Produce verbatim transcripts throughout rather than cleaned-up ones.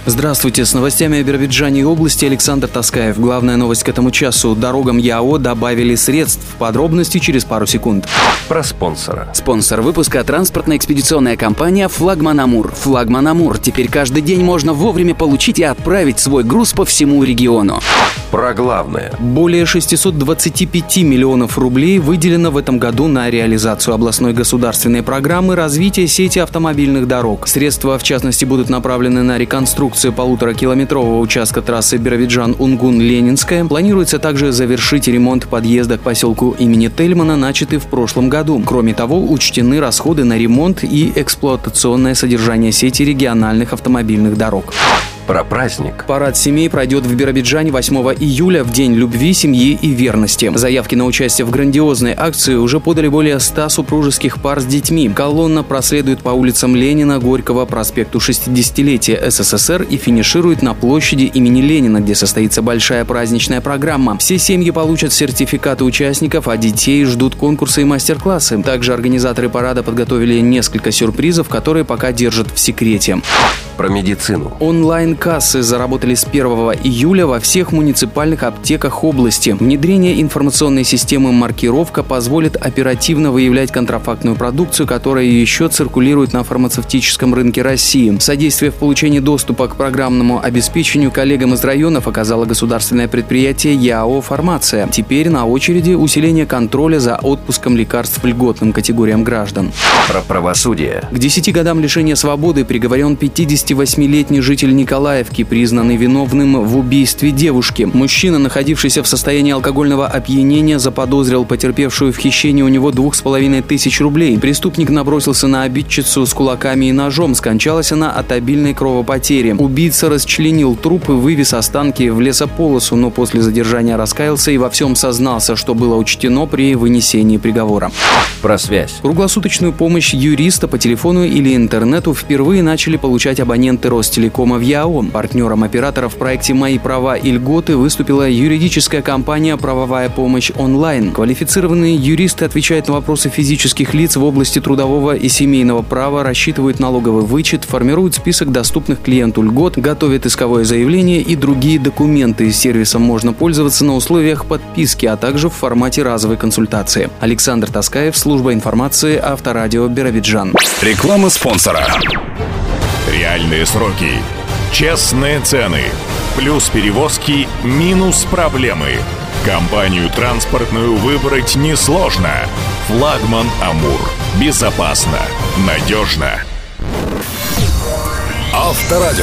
Здравствуйте, с новостями о Биробиджане и области Александр Таскаев. Главная новость к этому часу. Дорогам ЯО добавили средств. Подробности через пару секунд. Про спонсора. Спонсор выпуска — транспортно-экспедиционная компания «Флагман Амур». «Флагман Амур». Теперь каждый день можно вовремя получить и отправить свой груз по всему региону. Про главное. Более шестьсот двадцать пять миллионов рублей выделено в этом году на реализацию областной государственной программы развития сети автомобильных дорог. Средства, в частности, будут направлены на реконструкцию полуторакилометрового участка трассы Биробиджан-Унгун-Ленинская. Планируется также завершить ремонт подъезда к поселку имени Тельмана, начатый в прошлом году. Кроме того, учтены расходы на ремонт и эксплуатационное содержание сети региональных автомобильных дорог. Про праздник. Парад семей пройдет в Биробиджане восьмого июля, в День любви, семьи и верности. Заявки на участие в грандиозной акции уже подали более ста супружеских пар с детьми. Колонна проследует по улицам Ленина, Горького, проспекту шестидесятилетия СССР и финиширует на площади имени Ленина, где состоится большая праздничная программа. Все семьи получат сертификаты участников, а детей ждут конкурсы и мастер-классы. Также организаторы парада подготовили несколько сюрпризов, которые пока держат в секрете. Про медицину. Онлайн-кассы заработали с первого июля во всех муниципальных аптеках области. Внедрение информационной системы «Маркировка» позволит оперативно выявлять контрафактную продукцию, которая еще циркулирует на фармацевтическом рынке России. Содействие в получении доступа к программному обеспечению коллегам из районов оказало государственное предприятие ЯО «Фармация». Теперь на очереди усиление контроля за отпуском лекарств льготным категориям граждан. Про правосудие. К десяти годам лишения свободы приговорен пятидесятивосьмилетний житель Николаевки, признанный виновным в убийстве девушки. Мужчина, находившийся в состоянии алкогольного опьянения, заподозрил потерпевшую в хищении у него двух с половиной тысяч рублей. Преступник набросился на обидчицу с кулаками и ножом. Скончалась она от обильной кровопотери. Убийца расчленил труп и вывез останки в лесополосу, но после задержания раскаялся и во всем сознался, что было учтено при вынесении приговора. Про связь. Круглосуточную помощь юриста по телефону или интернету впервые начали получать абоненты Ростелекома в ЯО. Партнером оператора в проекте «Мои права и льготы» выступила юридическая компания «Правовая помощь онлайн». Квалифицированные юристы отвечают на вопросы физических лиц в области трудового и семейного права, рассчитывают налоговый вычет, формируют список доступных клиенту льгот, готовят исковое заявление и другие документы. Сервисом можно пользоваться на условиях подписки, а также в формате разовой консультации. Александр Таскаев, служба информации, Авторадио Биробиджан. Реклама спонсора. Реальные сроки, честные цены, плюс перевозки, минус проблемы. Компанию транспортную выбрать несложно. Флагман Амур. Безопасно, надежно. Авторадио.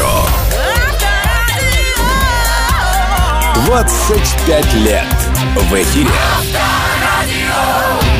двадцать пять лет в эфире.